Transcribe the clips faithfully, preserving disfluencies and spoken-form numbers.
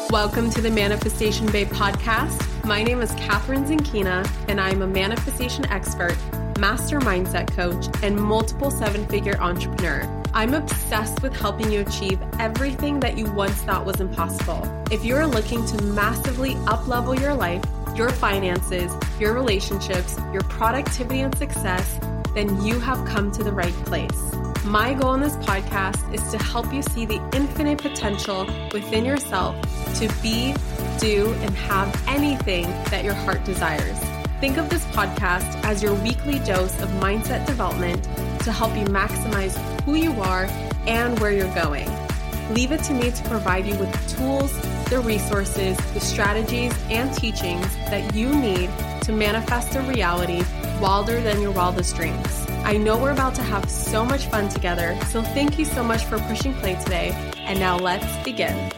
Welcome to the Manifestation Babe podcast. My name is Catherine Zinkina, and I'm a manifestation expert, master mindset coach, and multiple seven-figure entrepreneur. I'm obsessed with helping you achieve everything that you once thought was impossible. If you're looking to massively up-level your life, your finances, your relationships, your productivity and success, then you have come to the right place. My goal in this podcast is to help you see the infinite potential within yourself to be, do, and have anything that your heart desires. Think of this podcast as your weekly dose of mindset development to help you maximize who you are and where you're going. Leave it to me to provide you with the tools, the resources, the strategies, and teachings that you need to manifest a reality wilder than your wildest dreams. I know we're about to have so much fun together, so thank you so much for pushing play today, and now let's begin.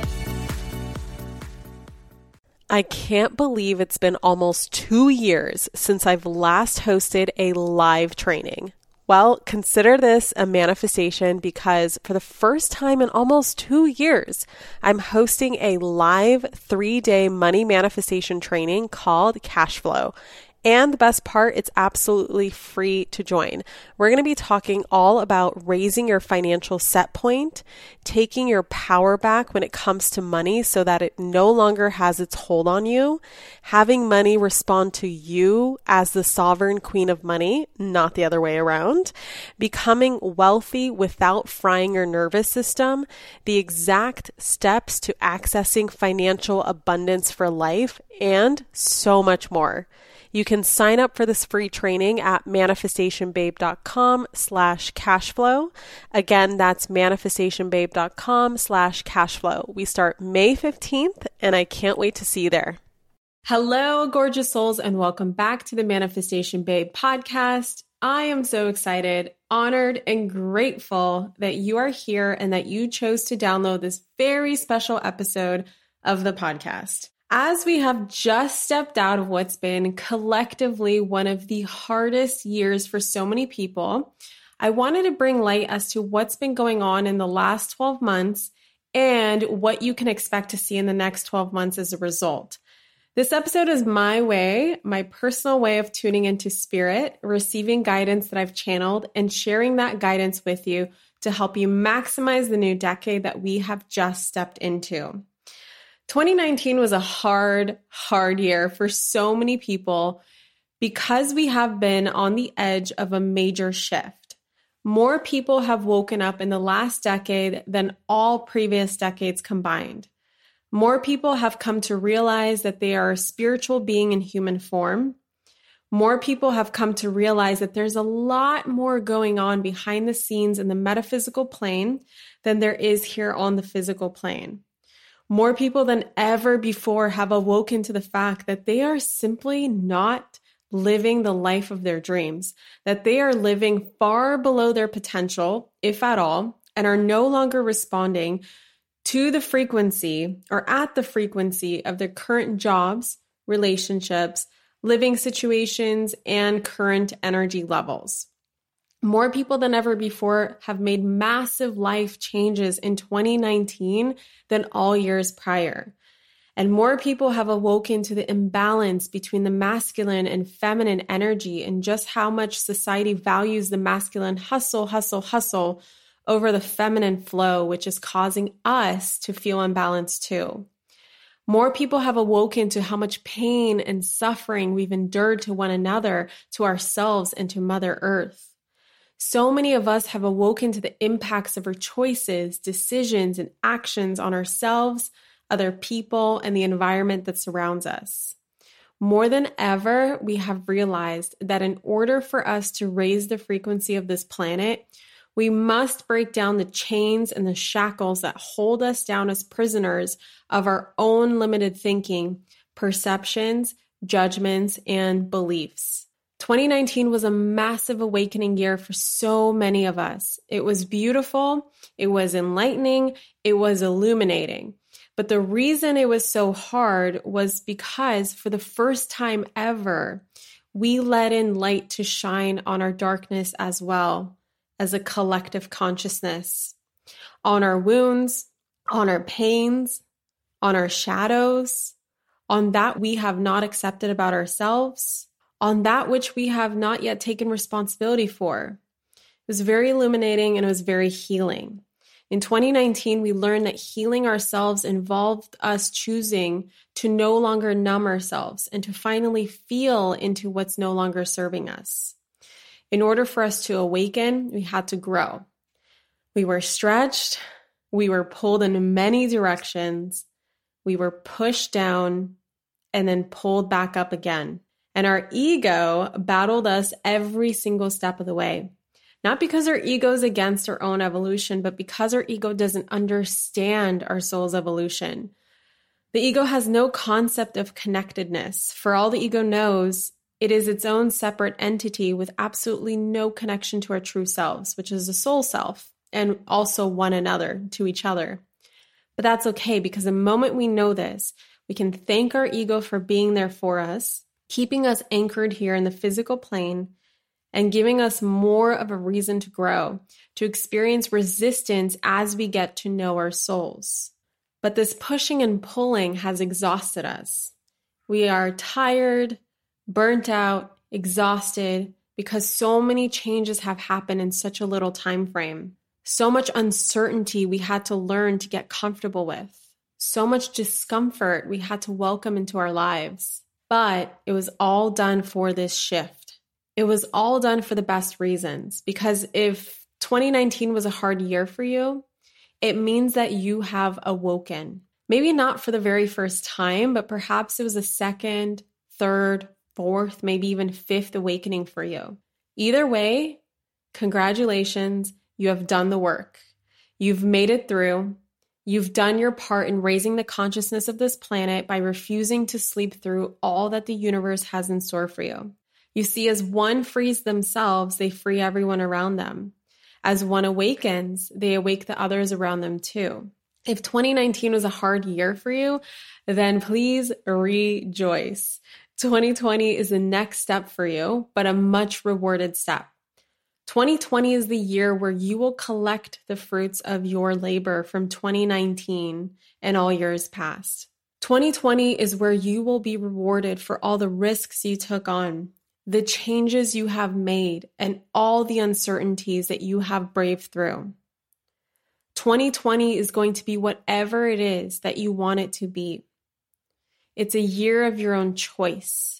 I can't believe it's been almost two years since I've last hosted a live training. Well, consider this a manifestation because for the first time in almost two years, I'm hosting a live three-day money manifestation training called Cash Flow. And the best part, it's absolutely free to join. We're going to be talking all about raising your financial set point, taking your power back when it comes to money so that it no longer has its hold on you, having money respond to you as the sovereign queen of money, not the other way around, becoming wealthy without frying your nervous system, the exact steps to accessing financial abundance for life, and so much more. You can sign up for this free training at manifestationbabe.com slash cashflow. Again, that's manifestationbabe.com slash cashflow. We start May fifteenth, and I can't wait to see you there. Hello, gorgeous souls, and welcome back to the Manifestation Babe podcast. I am so excited, honored, and grateful that you are here and that you chose to download this very special episode of the podcast. As we have just stepped out of what's been collectively one of the hardest years for so many people, I wanted to bring light as to what's been going on in the last twelve months and what you can expect to see in the next twelve months as a result. This episode is my way, my personal way of tuning into spirit, receiving guidance that I've channeled, and sharing that guidance with you to help you maximize the new decade that we have just stepped into. twenty nineteen was a hard, hard year for so many people because we have been on the edge of a major shift. More people have woken up in the last decade than all previous decades combined. More people have come to realize that they are a spiritual being in human form. More people have come to realize that there's a lot more going on behind the scenes in the metaphysical plane than there is here on the physical plane. More people than ever before have awoken to the fact that they are simply not living the life of their dreams, that they are living far below their potential, if at all, and are no longer responding to the frequency or at the frequency of their current jobs, relationships, living situations, and current energy levels. More people than ever before have made massive life changes in twenty nineteen than all years prior. And more people have awoken to the imbalance between the masculine and feminine energy and just how much society values the masculine hustle, hustle, hustle over the feminine flow, which is causing us to feel imbalanced too. More people have awoken to how much pain and suffering we've endured to one another, to ourselves, and to Mother Earth. So many of us have awoken to the impacts of our choices, decisions, and actions on ourselves, other people, and the environment that surrounds us. More than ever, we have realized that in order for us to raise the frequency of this planet, we must break down the chains and the shackles that hold us down as prisoners of our own limited thinking, perceptions, judgments, and beliefs. twenty nineteen was a massive awakening year for so many of us. It was beautiful, it was enlightening, it was illuminating. But the reason it was so hard was because for the first time ever, we let in light to shine on our darkness as well as a collective consciousness, on our wounds, on our pains, on our shadows, on that we have not accepted about ourselves, on that which we have not yet taken responsibility for. It was very illuminating and it was very healing. In twenty nineteen, we learned that healing ourselves involved us choosing to no longer numb ourselves and to finally feel into what's no longer serving us. In order for us to awaken, we had to grow. We were stretched, we were pulled in many directions, we were pushed down and then pulled back up again. And our ego battled us every single step of the way. Not because our ego is against our own evolution, but because our ego doesn't understand our soul's evolution. The ego has no concept of connectedness. For all the ego knows, it is its own separate entity with absolutely no connection to our true selves, which is the soul self, and also one another, to each other. But that's okay, because the moment we know this, we can thank our ego for being there for us, keeping us anchored here in the physical plane, and giving us more of a reason to grow, to experience resistance as we get to know our souls. But this pushing and pulling has exhausted us. We are tired, burnt out, exhausted, because so many changes have happened in such a little time frame. So much uncertainty we had to learn to get comfortable with. So much discomfort we had to welcome into our lives. But it was all done for this shift. It was all done for the best reasons, because if twenty nineteen was a hard year for you, it means that you have awoken. Maybe not for the very first time, but perhaps it was a second, third, fourth, maybe even fifth awakening for you. Either way, congratulations, you have done the work. You've made it through. You've done your part in raising the consciousness of this planet by refusing to sleep through all that the universe has in store for you. You see, as one frees themselves, they free everyone around them. As one awakens, they awake the others around them too. If twenty nineteen was a hard year for you, then please rejoice. twenty twenty is the next step for you, but a much rewarded step. twenty twenty is the year where you will collect the fruits of your labor from twenty nineteen and all years past. twenty twenty is where you will be rewarded for all the risks you took on, the changes you have made, and all the uncertainties that you have braved through. twenty twenty is going to be whatever it is that you want it to be. It's a year of your own choice.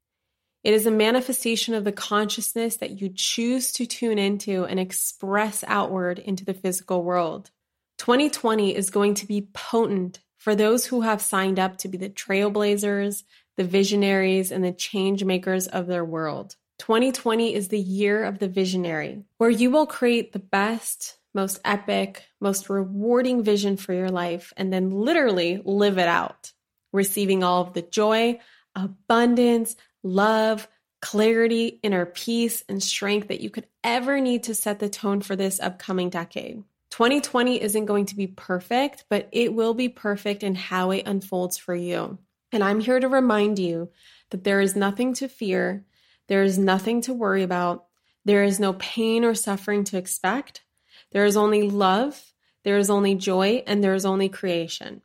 It is a manifestation of the consciousness that you choose to tune into and express outward into the physical world. twenty twenty is going to be potent for those who have signed up to be the trailblazers, the visionaries, and the change makers of their world. twenty twenty is the year of the visionary, where you will create the best, most epic, most rewarding vision for your life, and then literally live it out, receiving all of the joy, abundance, love, clarity, inner peace, and strength that you could ever need to set the tone for this upcoming decade. twenty twenty isn't going to be perfect, but it will be perfect in how it unfolds for you. And I'm here to remind you that there is nothing to fear, there is nothing to worry about, there is no pain or suffering to expect, there is only love, there is only joy, and there is only creation.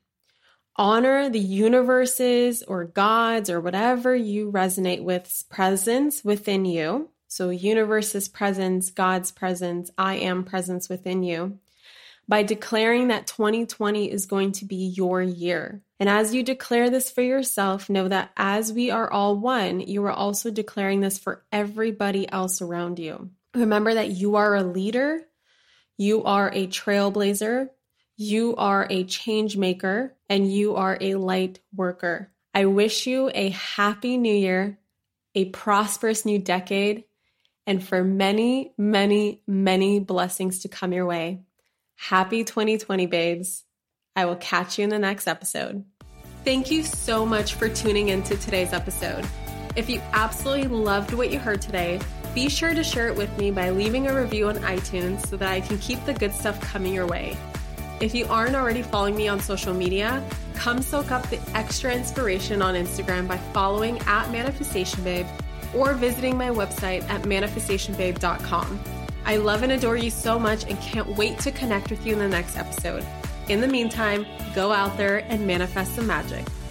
Honor the universe's or God's or whatever you resonate with's presence within you. So universe's presence, God's presence, I am presence within you, by declaring that twenty twenty is going to be your year. And as you declare this for yourself, know that as we are all one, you are also declaring this for everybody else around you. Remember that you are a leader, you are a trailblazer, you are a change maker, and you are a light worker. I wish you a happy new year, a prosperous new decade, and for many, many, many blessings to come your way. Happy twenty twenty, babes. I will catch you in the next episode. Thank you so much for tuning into today's episode. If you absolutely loved what you heard today, be sure to share it with me by leaving a review on iTunes so that I can keep the good stuff coming your way. If you aren't already following me on social media, come soak up the extra inspiration on Instagram by following at Manifestation Babe or visiting my website at manifestation babe dot com. I love and adore you so much and can't wait to connect with you in the next episode. In the meantime, go out there and manifest some magic.